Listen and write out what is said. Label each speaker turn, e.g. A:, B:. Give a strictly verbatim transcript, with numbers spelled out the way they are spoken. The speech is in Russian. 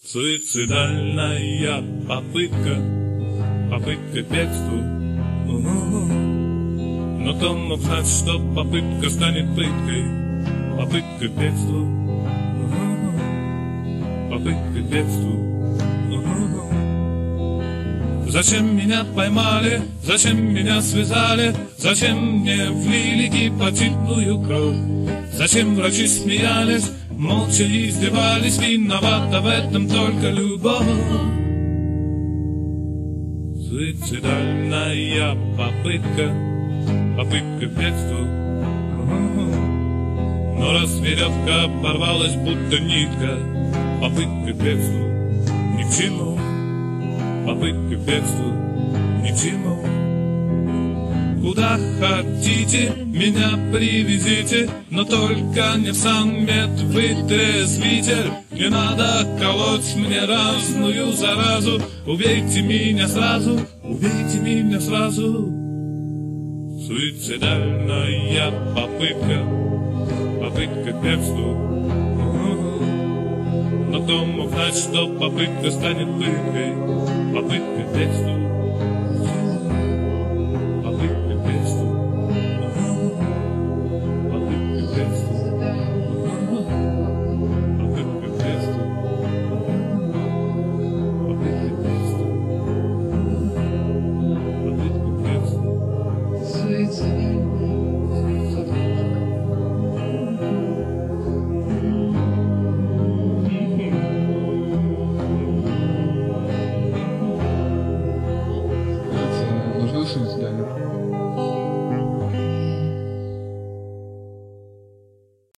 A: Суицидальная попытка, попытка к бегству. Но кто мог знать, что попытка станет пыткой, попытка к бегству, попытка к бегству. Зачем меня поймали, зачем меня связали, зачем мне влили гепатитную кровь? Зачем врачи смеялись, молча издевались, виновата в этом только любовь? Суицидальная попытка, попытка к бегству. Но раз веревка порвалась, будто нитка, попытка к бегству ни к чему, попытка к бегству ни к чему. Куда хотите, меня привезите, но только не в санмедвытрезвитель. Не надо колоть мне разную заразу, убейте меня сразу, убейте меня сразу. Суицидальная попытка, попытка к бегству. Но кто мог знать, что попытка станет пыткой, попытка к бегству.
B: Нужно суицидальный.